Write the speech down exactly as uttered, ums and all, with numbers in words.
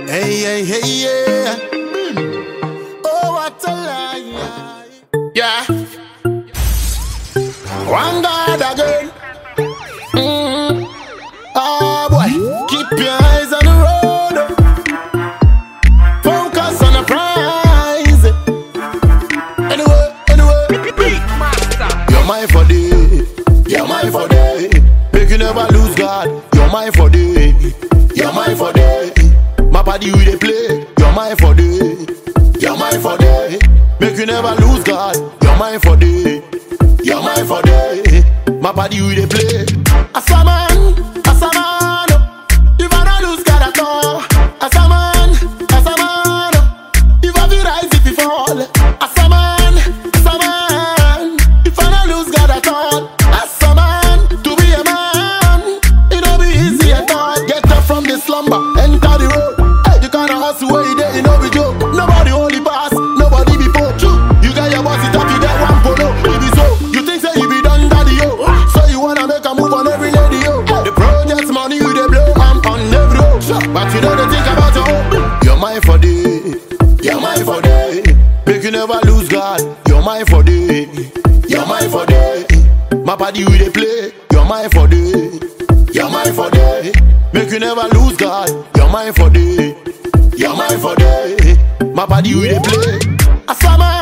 Hey, hey, hey, yeah. Oh, what a lie. Yeah. One God again. Mm. Oh, boy. Keep your eyes on the road. Focus on the prize. Anyway, anyway. You're mine for day. You're mine for day. Make you never lose God. You're mine for day. You're mine for day. My body we dey play. You're mine for day. You're mine for day. Make you never lose God. You're mine for day. You're mine for day. My body we dey play. As a man, as a man, if I don't lose God at all. As a man, as a man, if I be rise, if you fall. As a man, as a man, if I don't lose God at all. As a man, to be a man, it don't be easy at all. Get up from the slumber, enter the road. Hey, you can't hustle where you there, it no be joke. Nobody only pass, nobody be poach. You got your boss, it up, you get one polo. Baby, so you think say you be done, daddy, yo. So you wanna make a move on every lady, yo. The project's money you they blow, I'm on every road. But you don't think about your own. You're mine for day, you're mine for day. Make you never lose God, you're mine for day. You're mine for day. My body we they play, you're mine for day. You're mine for day. Make you never lose God, you're mine for day. You're mine for day. My body we they play. As a man,